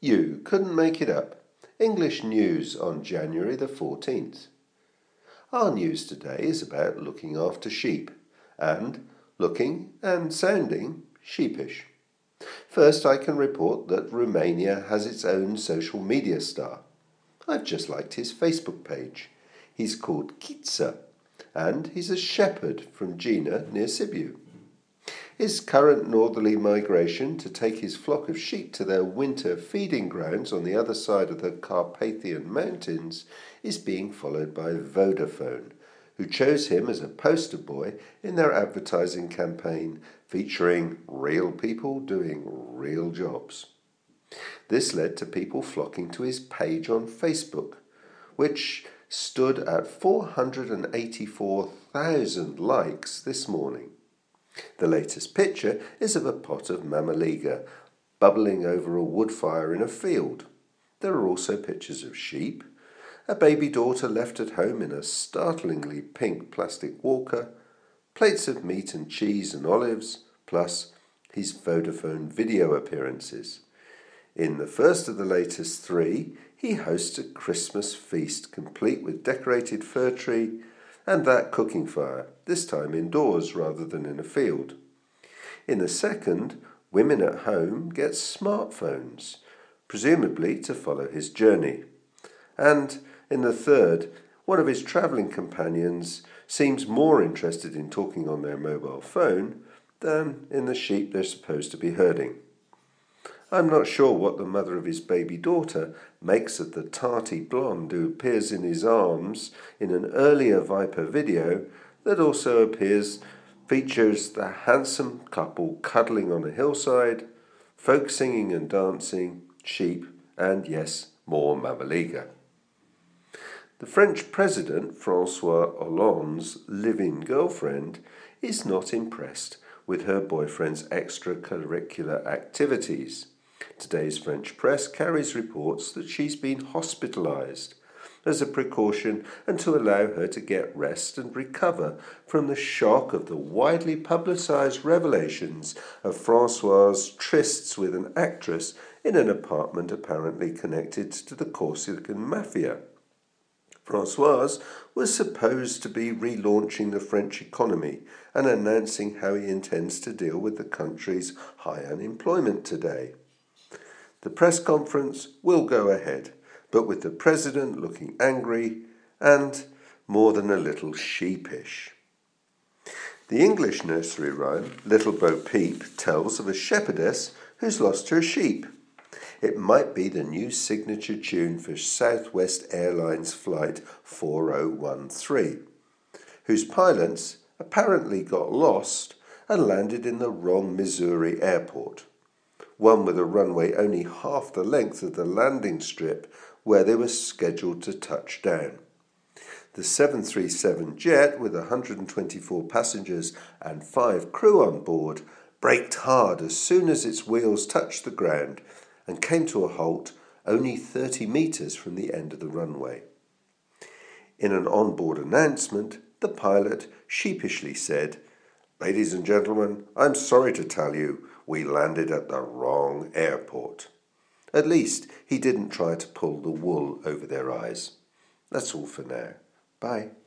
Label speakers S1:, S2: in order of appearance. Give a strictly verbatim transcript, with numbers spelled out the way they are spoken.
S1: You couldn't make it up. English news on January the fourteenth. Our news today is about looking after sheep, and looking and sounding sheepish. First, I can report that Romania has its own social media star. I've just liked his Facebook page. He's called Kitsa, and he's a shepherd from Gina near Sibiu. His current northerly migration to take his flock of sheep to their winter feeding grounds on the other side of the Carpathian Mountains is being followed by Vodafone, who chose him as a poster boy in their advertising campaign featuring real people doing real jobs. This led to people flocking to his page on Facebook, which stood at four hundred eighty-four thousand likes this morning. The latest picture is of a pot of mamaliga bubbling over a wood fire in a field. There are also pictures of sheep, a baby daughter left at home in a startlingly pink plastic walker, plates of meat and cheese and olives, plus his Vodafone video appearances. In the first of the latest three, he hosts a Christmas feast complete with decorated fir tree and that cooking fire, this time indoors rather than in a field. In the second, women at home get smartphones, presumably to follow his journey. And in the third, one of his travelling companions seems more interested in talking on their mobile phone than in the sheep they're supposed to be herding. I'm not sure what the mother of his baby daughter makes of the tarty blonde who appears in his arms in an earlier Viper video that also appears features the handsome couple cuddling on a hillside, folk singing and dancing, sheep, and yes, more mamaliga. The French President François Hollande's live-in girlfriend is not impressed with her boyfriend's extracurricular activities. Today's French press carries reports that she's been hospitalized as a precaution and to allow her to get rest and recover from the shock of the widely publicized revelations of François' trysts with an actress in an apartment apparently connected to the Corsican mafia. François was supposed to be relaunching the French economy and announcing how he intends to deal with the country's high unemployment today. The press conference will go ahead, but with the president looking angry and more than a little sheepish. The English nursery rhyme, Little Bo Peep, tells of a shepherdess who's lost her sheep. It might be the new signature tune for Southwest Airlines Flight four oh one three, whose pilots apparently got lost and landed in the wrong Missouri airport, one with a runway only half the length of the landing strip where they were scheduled to touch down. The seven thirty-seven jet, with one hundred twenty-four passengers and five crew on board, braked hard as soon as its wheels touched the ground and came to a halt only thirty metres from the end of the runway. In an onboard announcement, the pilot sheepishly said, "Ladies and gentlemen, I'm sorry to tell you, we landed at the wrong airport." At least he didn't try to pull the wool over their eyes. That's all for now. Bye.